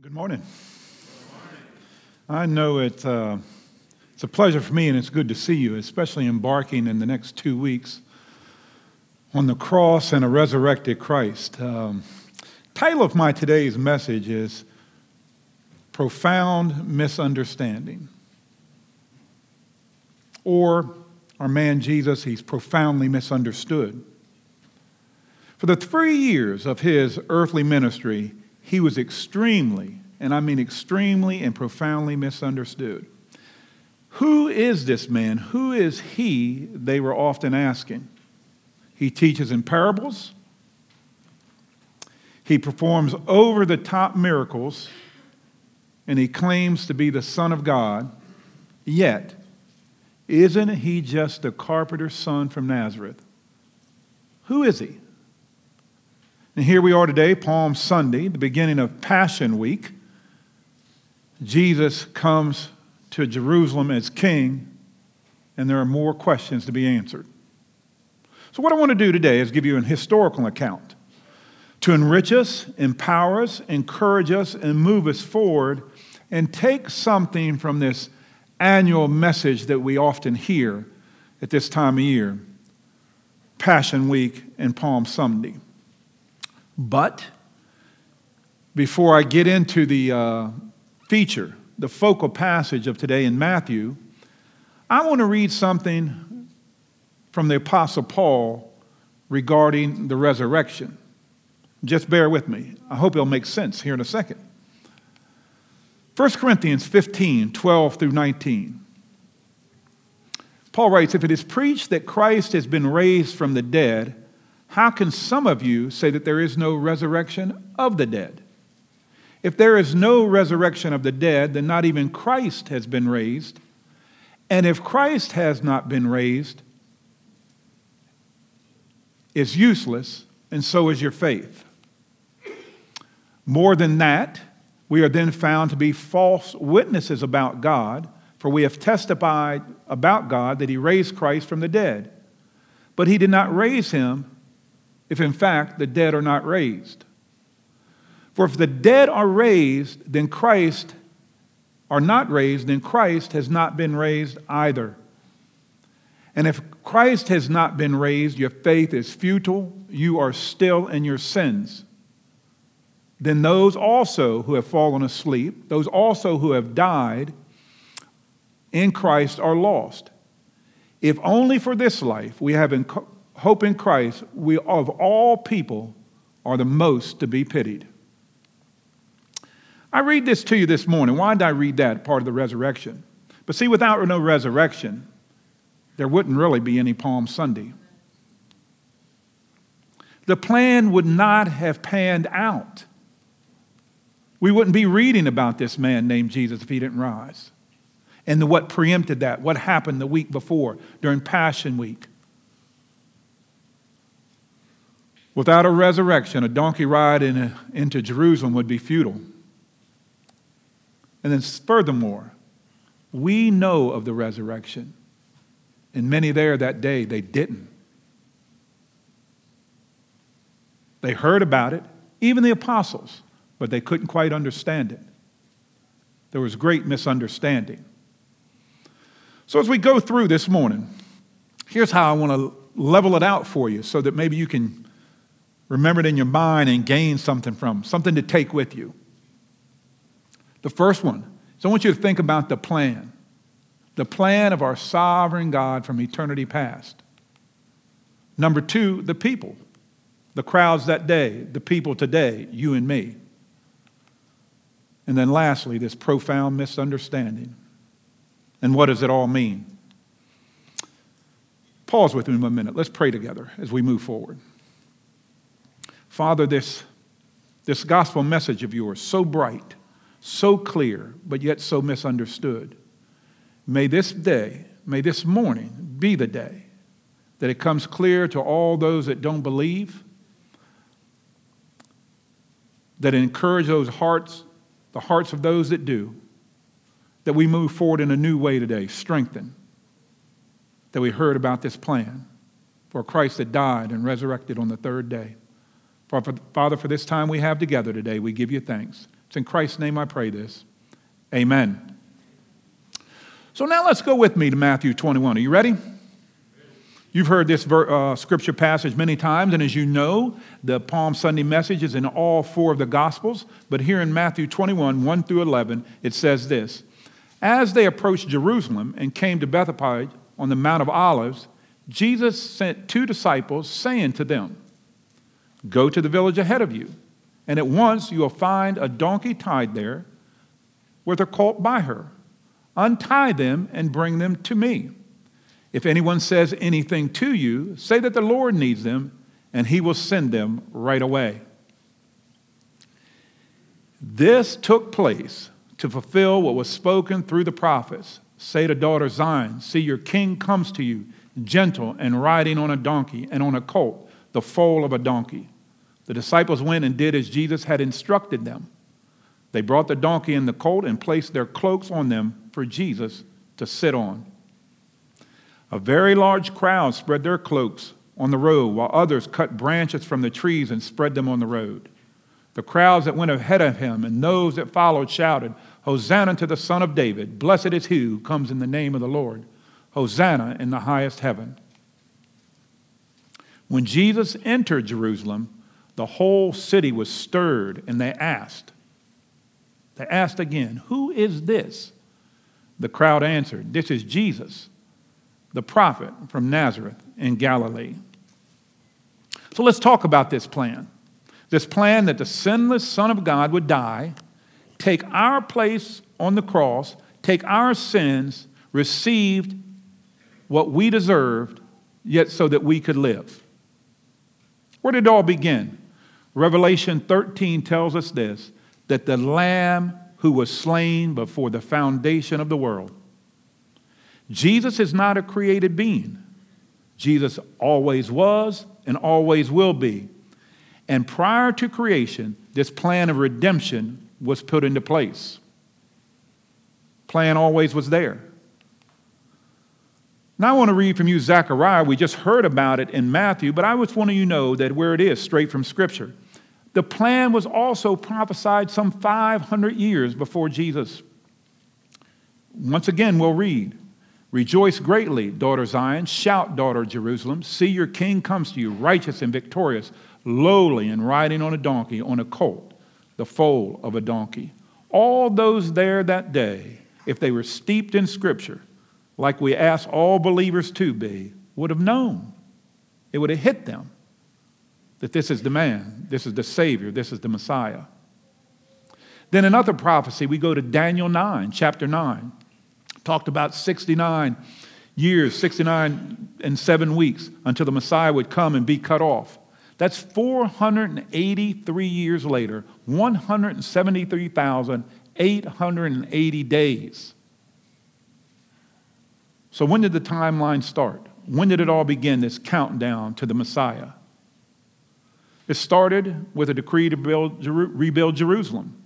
Good morning. I know it's a pleasure for me and it's good to see you, especially embarking in the next 2 weeks on the cross and a resurrected Christ. Title of my today's message is Profound Misunderstanding. Or our man Jesus, he's profoundly misunderstood. For the 3 years of his earthly ministry, he was extremely, and I mean extremely and profoundly misunderstood. Who is this man? Who is he? They were often asking. He teaches in parables. He performs over-the-top miracles, and he claims to be the Son of God. Yet, isn't he just a carpenter's son from Nazareth? Who is he? And here we are today, Palm Sunday, the beginning of Passion Week. Jesus comes to Jerusalem as king, and there are more questions to be answered. So what I want to do today is give you an historical account to enrich us, empower us, encourage us, and move us forward, and take something from this annual message that we often hear at this time of year, Passion Week and Palm Sunday. But before I get into the feature, the focal passage of today in Matthew, I want to read something from the Apostle Paul regarding the resurrection. Just bear with me. I hope it'll make sense here in a second. 1 Corinthians 15, 12 through 19. Paul writes, "If it is preached that Christ has been raised from the dead, how can some of you say that there is no resurrection of the dead? If there is no resurrection of the dead, then not even Christ has been raised. And if Christ has not been raised, it's useless, and so is your faith. More than that, we are then found to be false witnesses about God, for we have testified about God that he raised Christ from the dead. But he did not raise him if in fact the dead are not raised. For if the dead are raised, then Christ are not raised, then Christ has not been raised either. And if Christ has not been raised, your faith is futile, you are still in your sins. Then those also who have fallen asleep, those also who have died in Christ are lost. If only for this life we have hope in Christ, we of all people are the most to be pitied." I read this to you this morning. Why did I read that part of the resurrection? But see, without no resurrection, there wouldn't really be any Palm Sunday. The plan would not have panned out. We wouldn't be reading about this man named Jesus if he didn't rise. And what preempted that, what happened the week before during Passion Week. Without a resurrection, a donkey ride into Jerusalem would be futile. And then furthermore, we know of the resurrection. And many there that day, they didn't. They heard about it, even the apostles, but they couldn't quite understand it. There was great misunderstanding. So as we go through this morning, here's how I want to level it out for you so that maybe you can remember it in your mind and gain something something to take with you. The first one is I want you to think about the plan of our sovereign God from eternity past. Number two, the people, the crowds that day, the people today, you and me. And then lastly, this profound misunderstanding. And what does it all mean? Pause with me a minute. Let's pray together as we move forward. Father, this gospel message of yours, so bright, so clear, but yet so misunderstood. May this day, may this morning be the day that it comes clear to all those that don't believe, that encourage those hearts, the hearts of those that do, that we move forward in a new way today, strengthened, that we heard about this plan for Christ that died and resurrected on the third day. Father, for this time we have together today, we give you thanks. It's in Christ's name I pray this. Amen. So now let's go with me to Matthew 21. Are you ready? You've heard this scripture passage many times, and as you know, the Palm Sunday message is in all four of the Gospels. But here in Matthew 21, 1 through 11, it says this. As they approached Jerusalem and came to Bethphage on the Mount of Olives, Jesus sent 2 disciples, saying to them, "Go to the village ahead of you, and at once you will find a donkey tied there with a colt by her. Untie them and bring them to me. If anyone says anything to you, say that the Lord needs them, and he will send them right away." This took place to fulfill what was spoken through the prophets. Say to daughter Zion, see, your king comes to you, gentle and riding on a donkey and on a colt, the foal of a donkey. The disciples went and did as Jesus had instructed them. They brought the donkey and the colt and placed their cloaks on them for Jesus to sit on. A very large crowd spread their cloaks on the road, while others cut branches from the trees and spread them on the road. The crowds that went ahead of him and those that followed shouted, "Hosanna to the Son of David! Blessed is he who comes in the name of the Lord! Hosanna in the highest heaven!" When Jesus entered Jerusalem, the whole city was stirred, and they asked again, "Who is this?" The crowd answered, "This is Jesus, the prophet from Nazareth in Galilee." So let's talk about this plan. This plan that the sinless Son of God would die, take our place on the cross, take our sins, received what we deserved, yet so that we could live. Where did it all begin? Revelation 13 tells us this, that the Lamb who was slain before the foundation of the world. Jesus is not a created being. Jesus always was and always will be. And prior to creation, this plan of redemption was put into place. Plan always was there. Now I want to read from you Zechariah. We just heard about it in Matthew, but I just want you to know that where it is, straight from Scripture. The plan was also prophesied some 500 years before Jesus. Once again, we'll read. "Rejoice greatly, daughter Zion. Shout, daughter Jerusalem. See, your king comes to you, righteous and victorious, lowly and riding on a donkey, on a colt, the foal of a donkey." All those there that day, if they were steeped in Scripture, like we ask all believers to be, would have known. It would have hit them that this is the man, this is the Savior, this is the Messiah. Then another prophecy, we go to Daniel 9, chapter 9. Talked about 69 years, 69 and 7 weeks until the Messiah would come and be cut off. That's 483 years later, 173,880 days. So when did the timeline start? When did it all begin, this countdown to the Messiah? It started with a decree to rebuild Jerusalem.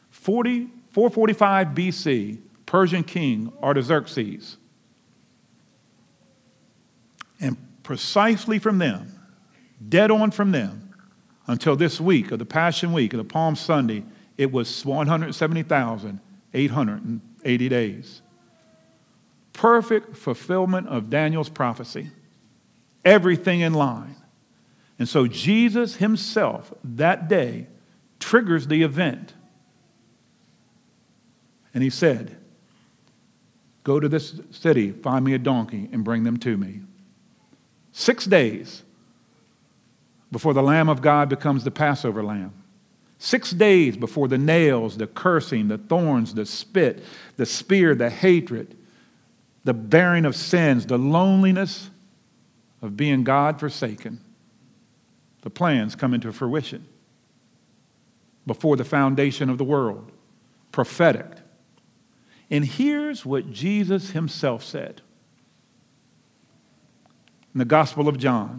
445 BC, Persian king Artaxerxes. And precisely from them, dead on from them, until this week of the Passion Week, of the Palm Sunday, it was 170,880 days. Perfect fulfillment of Daniel's prophecy. Everything in line. And so Jesus himself, that day, triggers the event. And he said, "Go to this city, find me a donkey, and bring them to me." 6 days before the Lamb of God becomes the Passover lamb. 6 days before the nails, the cursing, the thorns, the spit, the spear, the hatred, the bearing of sins, the loneliness of being God forsaken. The plans come into fruition before the foundation of the world. Prophetic. And here's what Jesus himself said in the Gospel of John.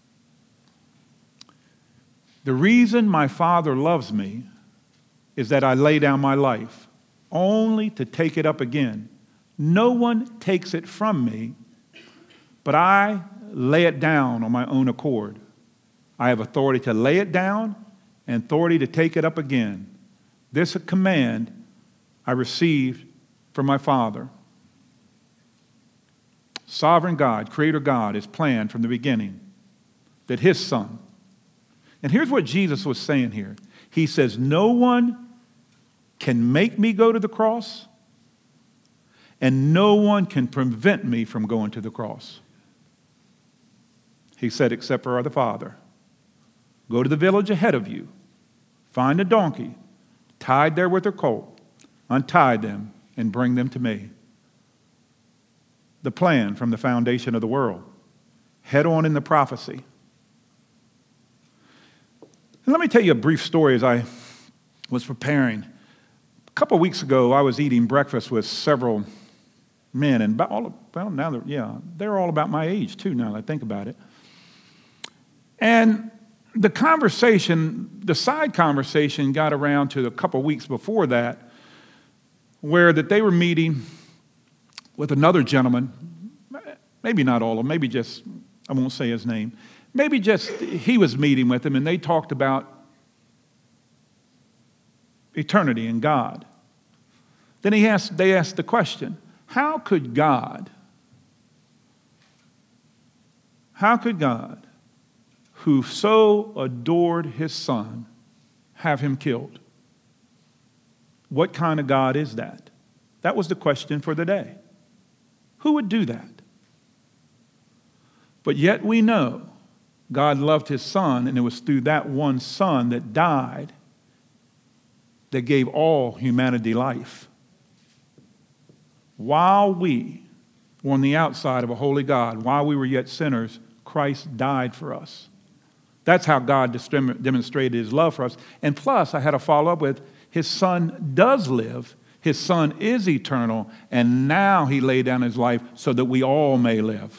"The reason my Father loves me is that I lay down my life, only to take it up again. No one takes it from me, but I lay it down on my own accord. I have authority to lay it down and authority to take it up again. This command I received from my Father. Sovereign God, Creator God, has planned from the beginning that His Son, and here's what Jesus was saying here. He says, no one can make me go to the cross, and no one can prevent me from going to the cross. He said, except for the Father. Go to the village ahead of you, find a donkey, tied there with her colt, untie them, and bring them to me. The plan from the foundation of the world. Head on in the prophecy. And let me tell you a brief story as I was preparing. A couple of weeks ago, I was eating breakfast with several men, and they're all about my age too now that I think about it. And the side conversation got around to a couple of weeks before that, where that they were meeting with another gentleman, maybe not all of them, maybe just, I won't say his name, maybe just he was meeting with him, and they talked about eternity and God. Then they asked the question, how could God, who so adored His Son, have Him killed? What kind of God is that? That was the question for the day. Who would do that? But yet we know God loved His Son, and it was through that one Son that died that gave all humanity life. While we were on the outside of a holy God, while we were yet sinners, Christ died for us. That's how God demonstrated His love for us. And plus, I had to follow up with, His Son does live, His Son is eternal, and now He laid down His life so that we all may live.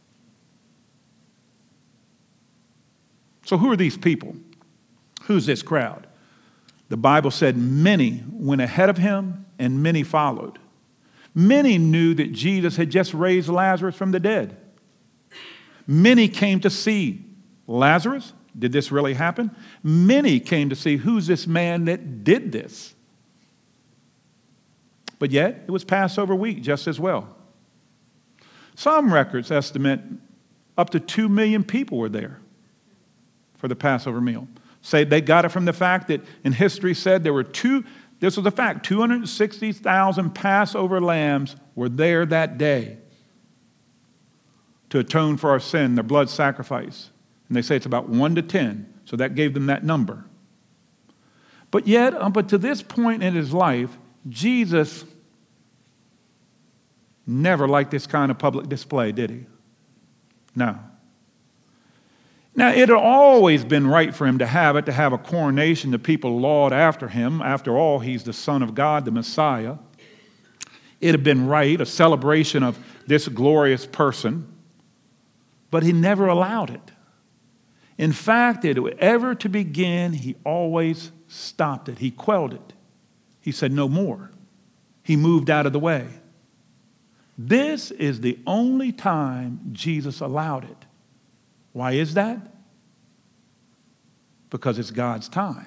So who are these people? Who's this crowd? The Bible said many went ahead of Him and many followed. Many knew that Jesus had just raised Lazarus from the dead. Many came to see Lazarus. Did this really happen? Many came to see, who's this man that did this? But yet, it was Passover week just as well. Some records estimate up to 2 million people were there for the Passover meal. Say they got it from the fact that in history said there were this was a fact, 260,000 Passover lambs were there that day to atone for our sin, their blood sacrifice. And they say it's about 1 to 10, so that gave them that number. But yet, up to this point in His life, Jesus never liked this kind of public display, did He? No. Now, it had always been right for Him to have a coronation the people laud after Him. After all, He's the Son of God, the Messiah. It had been right, a celebration of this glorious person, but He never allowed it. In fact, ever to begin, He always stopped it. He quelled it. He said, no more. He moved out of the way. This is the only time Jesus allowed it. Why is that? Because it's God's time.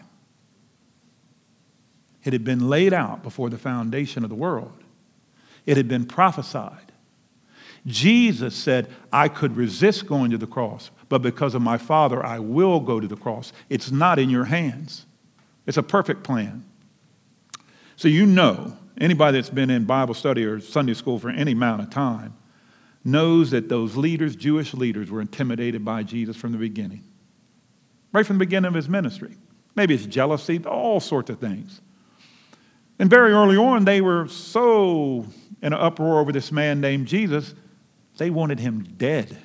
It had been laid out before the foundation of the world. It had been prophesied. Jesus said, I could resist going to the cross, but because of my Father, I will go to the cross. It's not in your hands. It's a perfect plan. So you know, anybody that's been in Bible study or Sunday school for any amount of time knows that those leaders, Jewish leaders, were intimidated by Jesus from the beginning. Right from the beginning of His ministry. Maybe it's jealousy, all sorts of things. And very early on, they were so in an uproar over this man named Jesus, they wanted Him dead.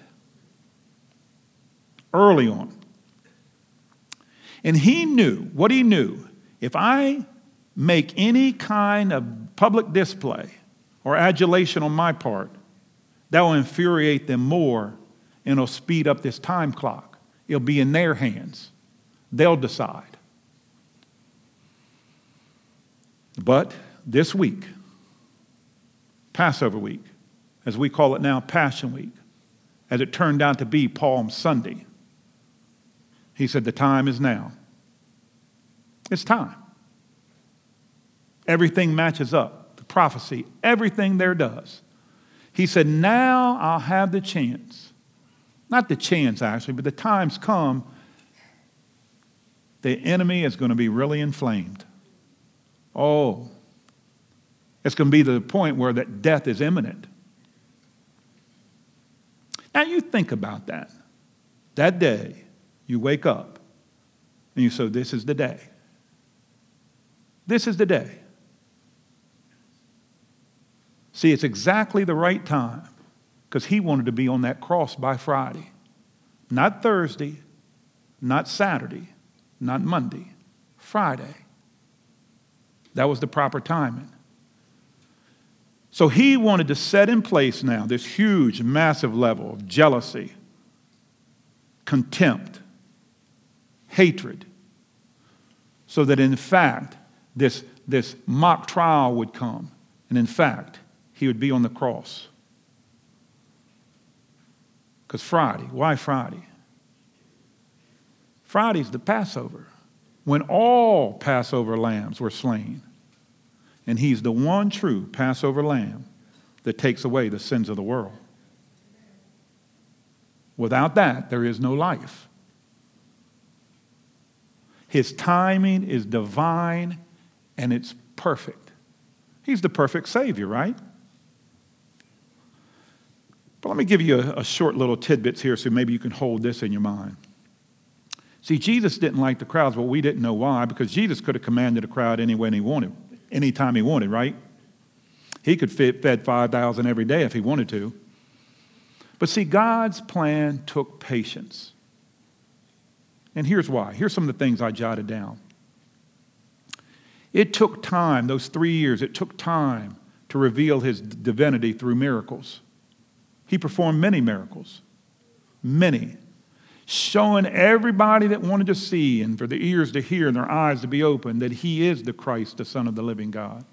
Early on. And He knew, what He knew, if I make any kind of public display or adulation on my part, that will infuriate them more and it'll speed up this time clock. It'll be in their hands. They'll decide. But this week, Passover week, as we call it now, Passion Week, as it turned out to be Palm Sunday, He said, the time is now. It's time. Everything matches up. The prophecy, everything there does. He said, now I'll have the chance. Not the chance, actually, but the time's come. The enemy is going to be really inflamed. Oh, it's going to be to the point where that death is imminent. Now you think about that. That day, you wake up and you say, this is the day. This is the day. See, it's exactly the right time because he wanted to be on that cross by Friday. Not Thursday, not Saturday, not Monday, Friday. That was the proper timing. So he wanted to set in place now this huge, massive level of jealousy, contempt, hatred, so that in fact, this mock trial would come. And in fact, he would be on the cross. Because Friday, why Friday? Friday's the Passover, when all Passover lambs were slain. And he's the one true Passover lamb that takes away the sins of the world. Without that, there is no life. His timing is divine and it's perfect. He's the perfect Savior, right? But let me give you a short little tidbits here so maybe you can hold this in your mind. See, Jesus didn't like the crowds, but we didn't know why, because Jesus could have commanded a crowd any way he wanted, anytime he wanted, right? He could fed 5,000 every day if he wanted to. But see, God's plan took patience. And here's why. Here's some of the things I jotted down. It took time, those 3 years, it took time to reveal his divinity through miracles. He performed many miracles, many, showing everybody that wanted to see and for the ears to hear and their eyes to be open that he is the Christ, the Son of the living God.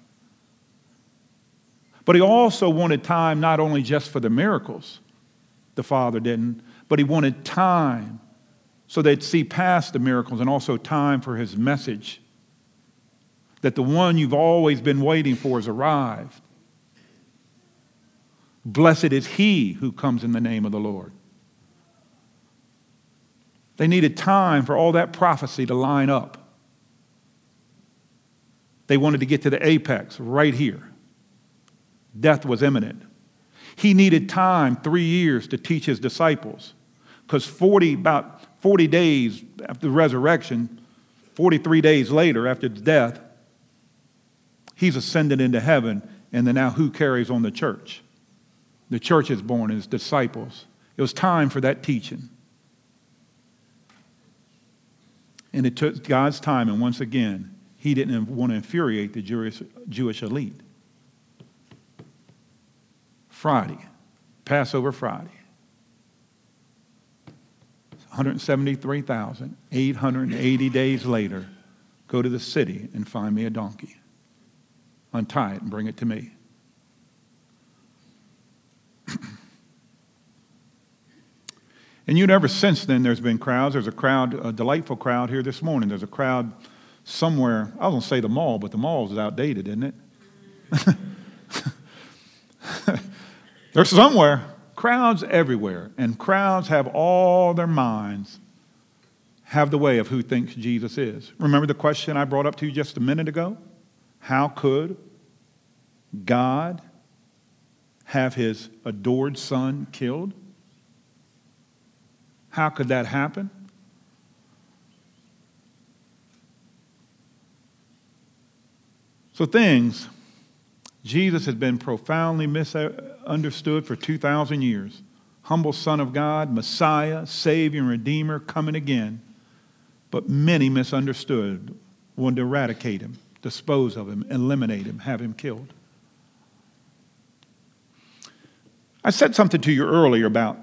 But he also wanted time not only just for the miracles, the Father didn't, but he wanted time so they'd see past the miracles and also time for his message that the one you've always been waiting for has arrived. Blessed is he who comes in the name of the Lord. They needed time for all that prophecy to line up. They wanted to get to the apex right here. Death was imminent. He needed time, 3 years, to teach his disciples. Because about 40 days after the resurrection, 43 days later after his death, he's ascended into heaven. And then now who carries on the church? The church is born, his disciples. It was time for that teaching. And it took God's time, and once again, he didn't want to infuriate the Jewish elite. Friday, Passover Friday. 173,880 days later, go to the city and find me a donkey. Untie it and bring it to me. And ever since then, there's been crowds. There's a crowd, a delightful crowd here this morning. There's a crowd somewhere. I was going to say the mall, but the mall is outdated, isn't it? There's somewhere. Crowds everywhere. And crowds have all their minds have the way of who thinks Jesus is. Remember the question I brought up to you just a minute ago? How could God have his adored son killed? How could that happen? So Jesus has been profoundly misunderstood for 2,000 years. Humble Son of God, Messiah, Savior, and Redeemer coming again. But many misunderstood, wanted to eradicate him, dispose of him, eliminate him, have him killed. I said something to you earlier about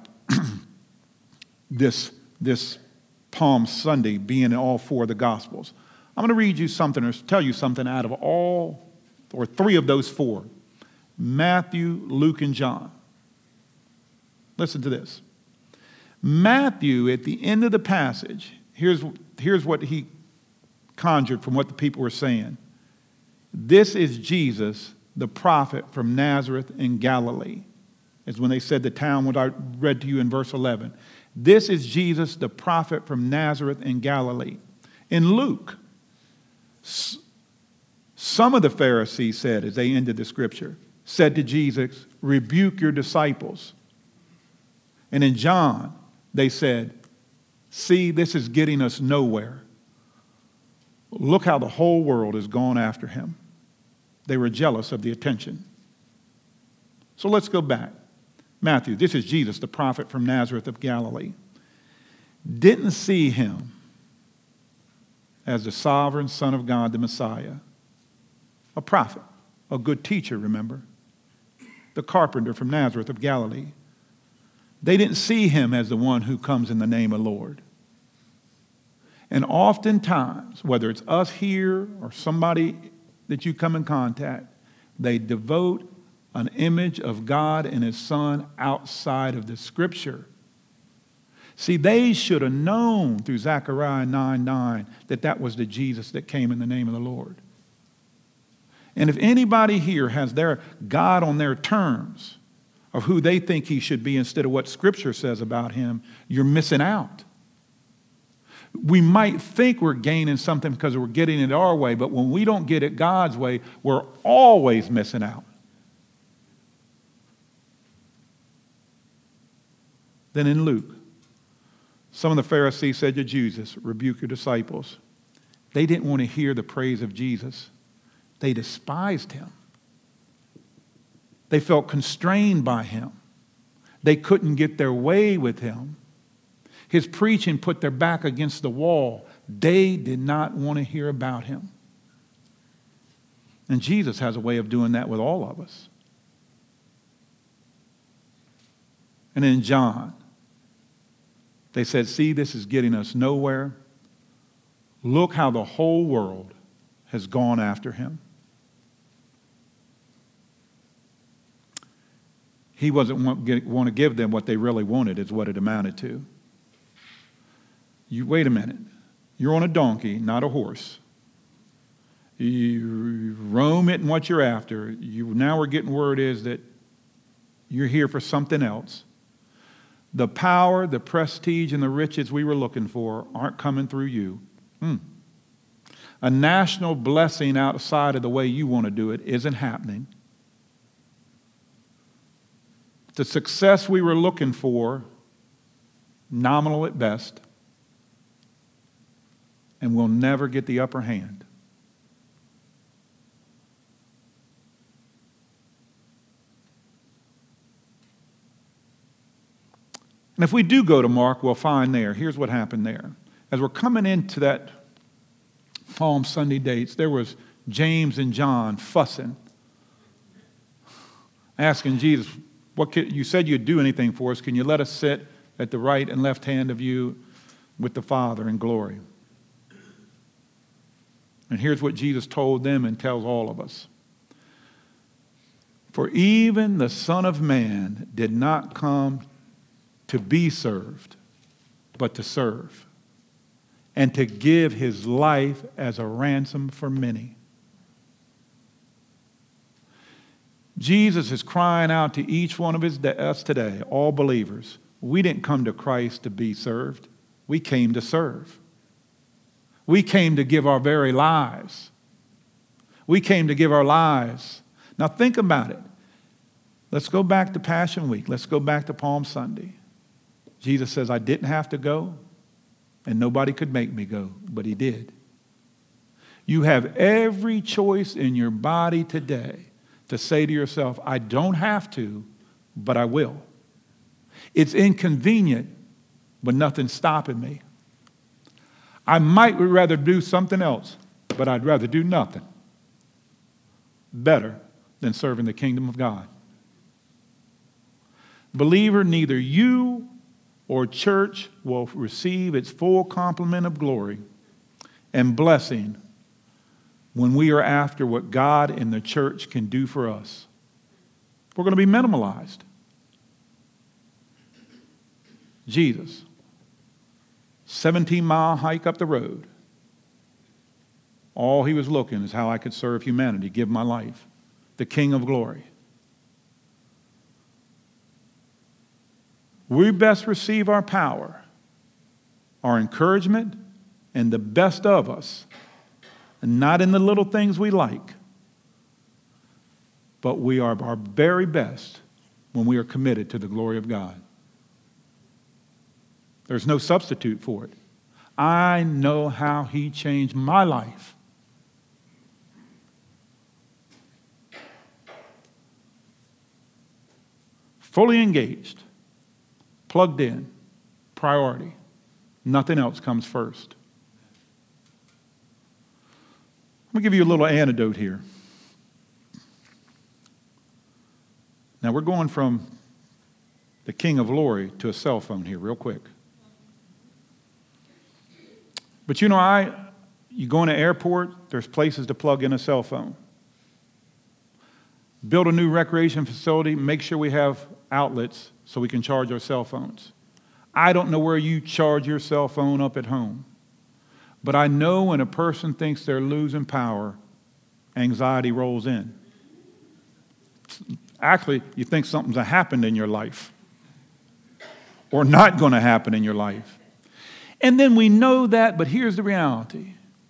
this Palm Sunday being in all four of the Gospels. I'm going to read you something or tell you something out of all or three of those four. Matthew, Luke, and John. Listen to this. Matthew, at the end of the passage, here's what he conjured from what the people were saying. This is Jesus, the prophet from Nazareth in Galilee. Is when they said the town, what I read to you in verse 11. This is Jesus, the prophet from Nazareth in Galilee. In Luke, some of the Pharisees said, as they ended the scripture, said to Jesus, rebuke your disciples. And in John, they said, see, this is getting us nowhere. Look how the whole world has gone after him. They were jealous of the attention. So let's go back. Matthew, this is Jesus, the prophet from Nazareth of Galilee. Didn't see him as the sovereign Son of God, the Messiah. A prophet, a good teacher, remember? The carpenter from Nazareth of Galilee. They didn't see him as the one who comes in the name of the Lord. And oftentimes, whether it's us here or somebody that you come in contact, they devote an image of God and his Son outside of the Scripture. See, they should have known through Zechariah 9:9 that that was the Jesus that came in the name of the Lord. And if anybody here has their God on their terms of who they think he should be instead of what Scripture says about him, you're missing out. We might think we're gaining something because we're getting it our way, but when we don't get it God's way, we're always missing out. Then in Luke, some of the Pharisees said to Jesus, rebuke your disciples. They didn't want to hear the praise of Jesus. They despised him. They felt constrained by him. They couldn't get their way with him. His preaching put their back against the wall. They did not want to hear about him. And Jesus has a way of doing that with all of us. And in John, they said, see, this is getting us nowhere. Look how the whole world has gone after him. He wasn't want to give them what they really wanted, is what it amounted to. Wait a minute. You're on a donkey, not a horse. You roam it and what you're after. Now we're getting word is that you're here for something else. The power, the prestige, and the riches we were looking for aren't coming through you. A national blessing outside of the way you want to do it isn't happening. The success we were looking for, nominal at best, and we'll never get the upper hand. And if we do go to Mark, we'll find there, here's what happened there. As we're coming into that Palm Sunday dates, there was James and John fussing, asking Jesus, you said you'd do anything for us. Can you let us sit at the right and left hand of you with the Father in glory? And here's what Jesus told them and tells all of us. For even the Son of Man did not come to be served, but to serve, and to give his life as a ransom for many. Jesus is crying out to each one of us today, all believers. We didn't come to Christ to be served. We came to serve. We came to give our very lives. We came to give our lives. Now think about it. Let's go back to Passion Week. Let's go back to Palm Sunday. Jesus says, I didn't have to go, and nobody could make me go, but he did. You have every choice in your body today to say to yourself, I don't have to, but I will. It's inconvenient, but nothing's stopping me. I might rather do something else, but I'd rather do nothing better than serving the kingdom of God. Believer, neither you or church will receive its full complement of glory and blessing when we are after what God and the church can do for us. We're going to be minimalized. Jesus, 17-mile hike up the road. All he was looking is how I could serve humanity, give my life. The King of glory. We best receive our power, our encouragement, and the best of us, and not in the little things we like, but we are our very best when we are committed to the glory of God. There's no substitute for it. I know how he changed my life. Fully engaged, plugged in, priority. Nothing else comes first. Let me give you a little anecdote here. Now we're going from the King of Glory to a cell phone here real quick. But you know, you go in an airport, there's places to plug in a cell phone. Build a new recreation facility, make sure we have outlets so we can charge our cell phones. I don't know where you charge your cell phone up at home, but I know when a person thinks they're losing power, anxiety rolls in. Actually, you think something's happened in your life or not going to happen in your life. And then we know that, but here's the reality.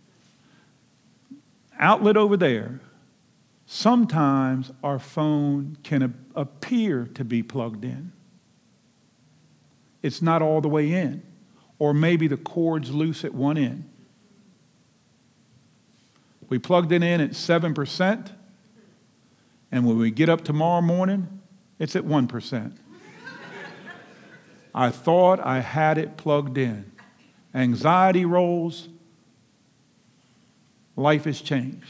Outlet over there. Sometimes our phone can appear to be plugged in. It's not all the way in. Or maybe the cord's loose at one end. We plugged it in at 7%, and when we get up tomorrow morning, it's at 1%. I thought I had it plugged in. Anxiety rolls. Life has changed.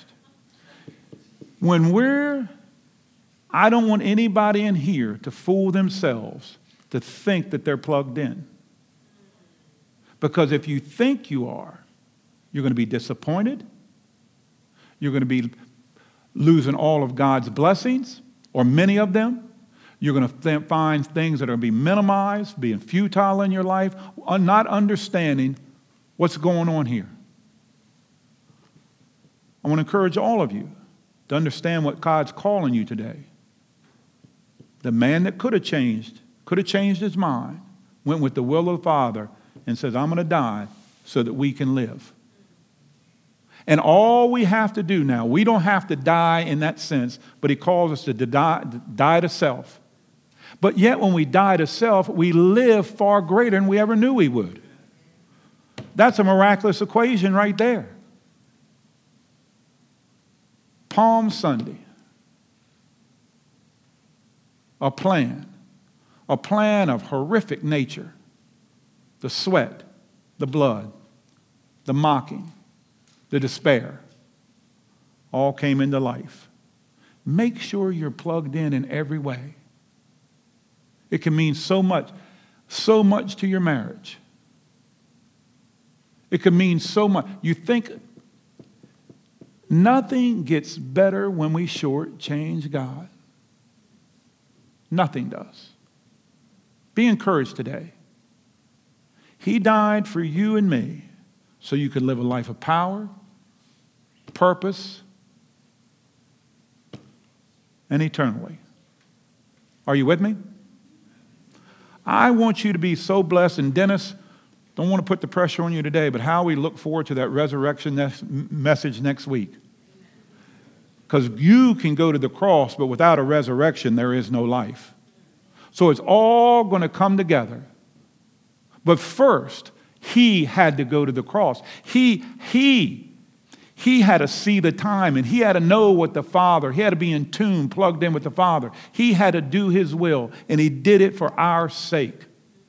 I don't want anybody in here to fool themselves to think that they're plugged in. Because if you think you are, you're going to be disappointed. You're going to be losing all of God's blessings, or many of them. You're going to find things that are going to be minimized, being futile in your life, not understanding what's going on here. I want to encourage all of you to understand what God's calling you today. The man that could have changed his mind, went with the will of the Father and says, I'm going to die so that we can live. And all we have to do now, we don't have to die in that sense, but he calls us to die to self. But yet when we die to self, we live far greater than we ever knew we would. That's a miraculous equation right there. Palm Sunday. A plan of horrific nature. The sweat, the blood, the mocking, the despair, all came into life. Make sure you're plugged in every way. It can mean so much to your marriage. It can mean so much. You think nothing gets better when we shortchange God. Nothing does. Be encouraged today. He died for you and me so you could live a life of power, purpose, and eternally. Are you with me? I want you to be so blessed. And Dennis, don't want to put the pressure on you today, but how we look forward to that resurrection message next week. Because you can go to the cross, but without a resurrection, there is no life. So it's all going to come together. But first, he had to go to the cross. He had to see the time, and he had to know what the Father, he had to be in tune, plugged in with the Father. He had to do his will, and he did it for our sake.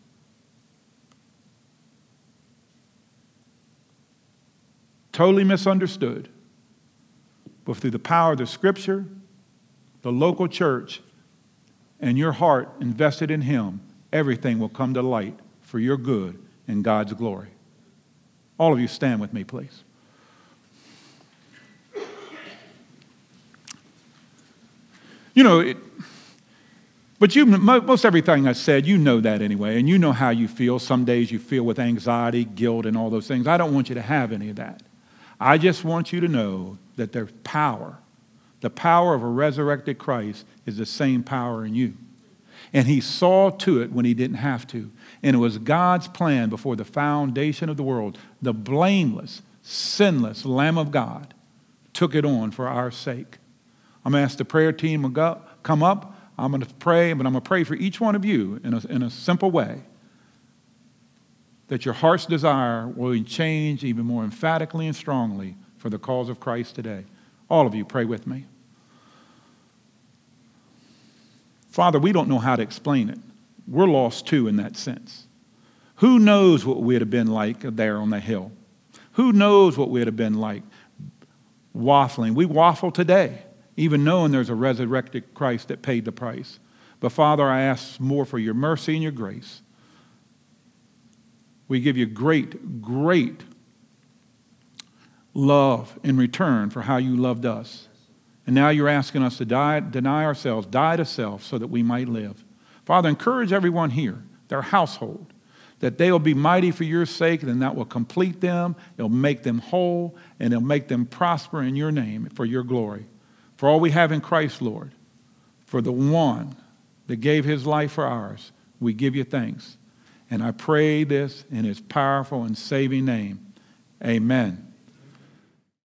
Totally misunderstood. But through the power of the Scripture, the local church, and your heart invested in him, everything will come to light for your good and God's glory. All of you stand with me, please. You know, most everything I said, you know that anyway, and you know how you feel. Some days you feel with anxiety, guilt, and all those things. I don't want you to have any of that. I just want you to know that there's power. The power of a resurrected Christ is the same power in you. And he saw to it when he didn't have to. And it was God's plan before the foundation of the world. The blameless, sinless Lamb of God took it on for our sake. I'm going to ask the prayer team to come up. I'm going to pray, but I'm going to pray for each one of you in a simple way, that your heart's desire will change even more emphatically and strongly for the cause of Christ today. All of you, pray with me. Father, we don't know how to explain it. We're lost too in that sense. Who knows what we'd have been like there on the hill? Who knows what we'd have been like waffling? We waffle today, even knowing there's a resurrected Christ that paid the price. But Father, I ask more for your mercy and your grace. We give you great, great love in return for how you loved us. And now you're asking us to deny ourselves, die to self so that we might live. Father, encourage everyone here, their household, that they will be mighty for your sake, and that will complete them, it'll make them whole, and it'll make them prosper in your name for your glory. For all we have in Christ, Lord, for the one that gave his life for ours, we give you thanks. And I pray this in his powerful and saving name. Amen.